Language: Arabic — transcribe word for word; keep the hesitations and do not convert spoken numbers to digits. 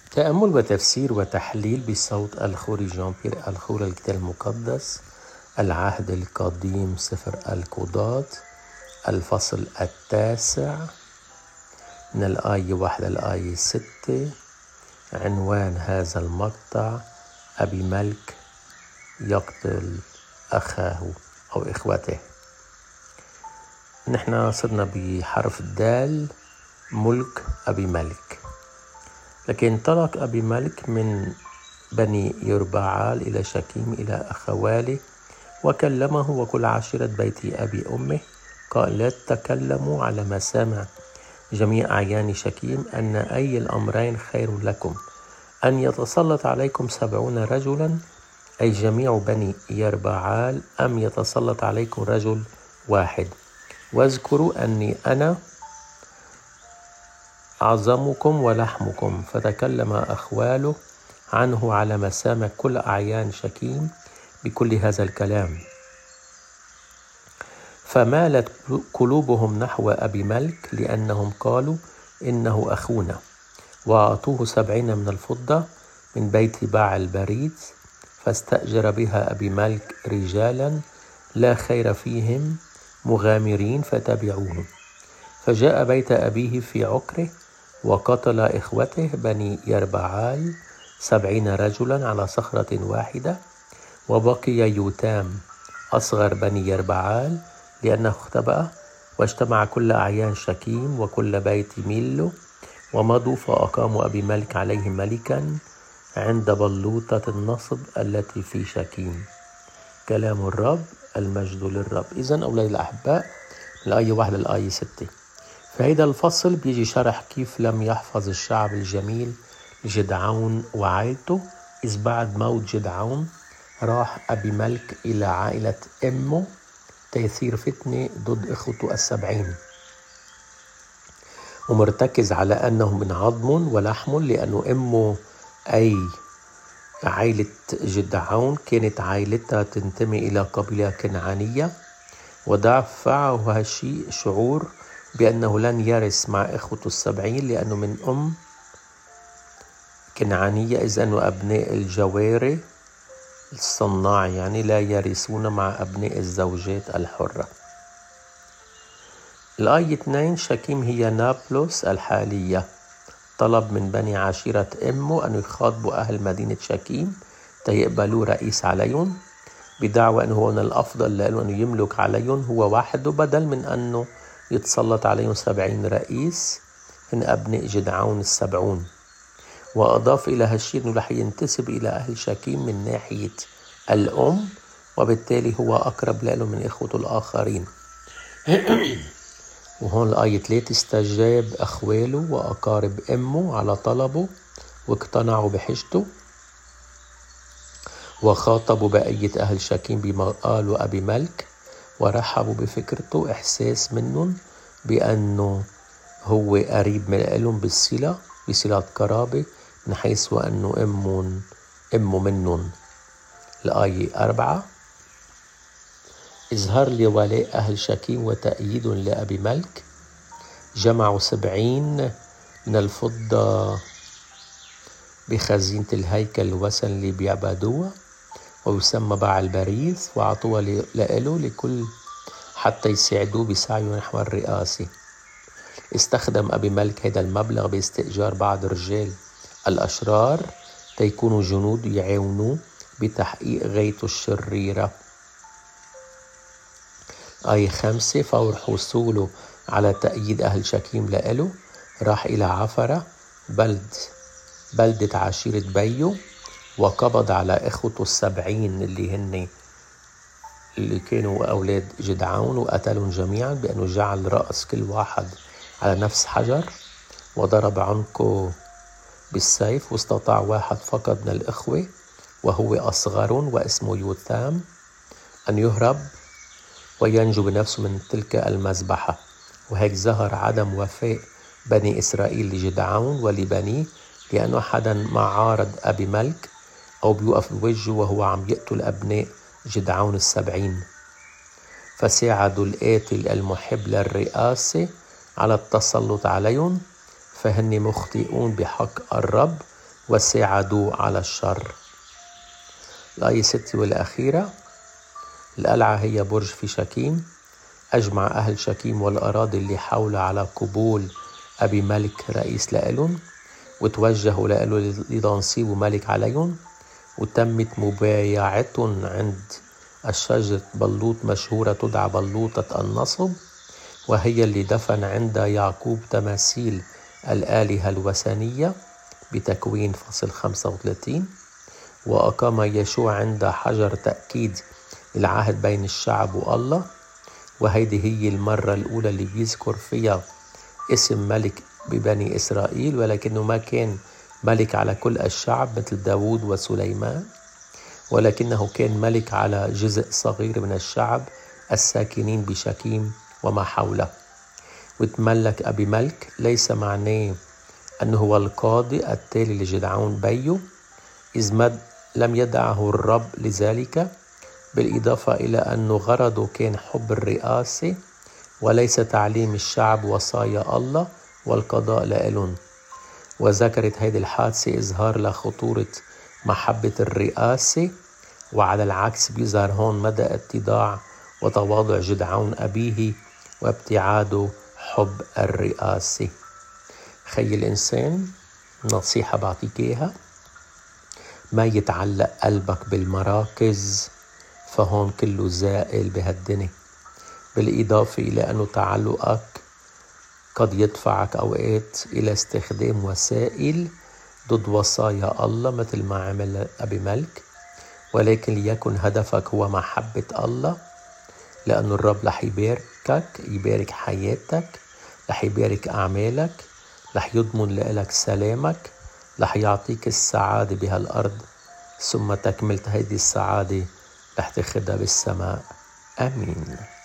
تأمل وتفسير وتحليل بصوت الخوري جان بيير الخور الكتاب المقدس، العهد القديم، سفر القضاة، الفصل التاسع من الآية واحد للآية ستة. عنوان هذا المقطع: أبيملك يقتل أخاه أو إخوته. نحن صرنا بحرف الدال، ملك أبيملك. لكن انطلق أبيملك من بني يربعال إلى شكيم إلى أخواله، وكلمه وكل عشيرة بيت أبي أمه، قال: لا تتكلموا على ما سمع جميع أعيان شكيم أن أي الأمرين خير لكم، أن يتسلط عليكم سبعون رجلا، أي جميع بني يربعال، أم يتسلط عليكم رجل واحد. واذكروا أني أنا عظمكم ولحمكم. فتكلم أخواله عنه على مسامع كل أعيان شكيم بكل هذا الكلام. فمالت قلوبهم نحو أبيملك لأنهم قالوا: إنه أخونا. وأعطوه سبعين من الفضة من بيت باع البريد، فاستأجر بها أبيملك رجالا لا خير فيهم مغامرين فتبعوه. فجاء بيت أبيه في عكره وقتل إخوته بني يربعال سبعين رجلا على صخرة واحدة. وبقي يوتام أصغر بني يربعال لأنه اختبأ. واجتمع كل أعيان شكيم وكل بيت ميلو ومضوا، فأقاموا أبيملك عليهم ملكا عند بلوطة النصب التي في شكيم. كلام الرب، المجد للرب. إذن أولاد الأحباء، من الآية واحد للآية ستة. في هذا الفصل بيجي شرح كيف لم يحفظ الشعب الجميل جدعون وعائلته، إذ بعد موت جدعون راح أبيملك إلى عائلة أمه تيثير فتنة ضد إخوته السبعين، ومرتكز على أنه من عظم ولحم، لأنه أمه أي عائلة جدعون كانت عائلتها تنتمي إلى قبيلة كنعانية، ودفعه هالشيء شعور بأنه لن يرث مع إخوته السبعين لأنه من أم كنعانية، إذ أنه أبناء الجواري الصناع يعني لا يرثون مع أبناء الزوجات الحرة. الآية اثنين: شكيم هي نابلس الحالية. طلب من بني عشيرة أمه أن يخاطبوا أهل مدينة شكيم تيقبلوا رئيس عليهم، بدعوى أنه هو الأفضل لأنه أنه يملك عليهم هو وحده، بدل من أنه يتسلط عليهم سبعين رئيس من أبناء جدعون السبعون. وأضاف إلى هالشيء أنه رح ينتسب إلى أهل شكيم من ناحية الأم، وبالتالي هو أقرب له من إخوته الآخرين. وهون الآية ثلاثة: استجاب أخواله وأقارب أمه على طلبه واقتنعوا بحجته، وخاطبوا بقية أهل شكيم بما قالوا أبيملك، ورحبوا بفكرته، إحساس منهم بأنه هو قريب من لهم بالصلة بصلة قرابة، من حيث أنه أمهم أمه منهم. الآية أربعة: إظهار لولاء أهل شكيم وتأييد لأبيملك. جمعوا سبعين من الفضة بخزينة الهيكل الوثن اللي بيعبدوها ويسمى باع البريث، وعطوها له لكل حتى يساعدوه بسعيه نحو الرئاسة. استخدم أبيملك هذا المبلغ باستئجار بعض رجال الأشرار تيكونوا جنود يعاونوه بتحقيق غايته الشريرة. آية خمسة: فور حصوله على تأييد أهل شكيم لإله، راح إلى عفرة بلد بلدة عشيرة بيو، وقبض على إخوته السبعين اللي هن اللي كانوا أولاد جدعون، وقتلهم جميعا بأنه جعل رأس كل واحد على نفس حجر، وضرب عنقه بالسيف. واستطاع واحد فقط من الإخوة وهو أصغرهم واسمه يوتام أن يهرب وينجو بنفسه من تلك المذبحة. وهيك ظهر عدم وفاء بني إسرائيل لجدعون ولبنيه، لأنه حدا ما عارض أبيملك أو بيوقف بوجهه وهو عم يقتل أبناء جدعون السبعين. فساعدوا القاتل المحب للرئاسة على التسلط عليهم، فهن مخطئون بحق الرب وساعدوه على الشر. الآية ستة والأخيرة، القلعة هي برج في شكيم. أجمع أهل شكيم والأراضي اللي حولها على قبول أبي ملك رئيس لإلهم، وتوجهوا لإله لتنصيبوا ملك عليهم، وتمت مبايعتهم عند الشجرة بلوط مشهورة تدعى بلوطة النصب، وهي اللي دفن عندها يعقوب تماثيل الآلهة الوثنية بتكوين فصل خمسة وثلاثين. وأقام يشوع عندها حجر تأكيد العهد بين الشعب والله، وهيدي هي المرة الأولى اللي بيذكر فيها اسم ملك ببني إسرائيل، ولكنه ما كان ملك على كل الشعب مثل داود وسليمان، ولكنه كان ملك على جزء صغير من الشعب الساكنين بشكيم وما حوله. وتملك أبي ملك ليس معناه أنه هو القاضي التالي لجدعون بيه، إذ مد لم يدعه الرب لذلك، بالإضافة إلى أنه غرضه كان حب الرئاسة وليس تعليم الشعب وصايا الله والقضاء لإلهم. وذكرت هذه الحادثة إظهار لخطورة محبة الرئاسة، وعلى العكس بيظهر هون مدى اتضاع وتواضع جدعون أبيه وابتعاده حب الرئاسة. خي الإنسان، نصيحة بعطيك إياها، ما يتعلق قلبك بالمراكز، فهون كله زائل بهالدنيا، بالإضافة إلى أنه تعلقك قد يدفعك أوقات إلى استخدام وسائل ضد وصايا الله مثل ما عمل أبي ملك، ولكن ليكن هدفك هو محبة الله، لأن الرب رح يباركك، يبارك حياتك، رح يبارك أعمالك، رح يضمن لك سلامك، رح يعطيك السعادة بهالأرض، ثم تكملت هذه السعادة رح تاخدها بالسماء. آمين.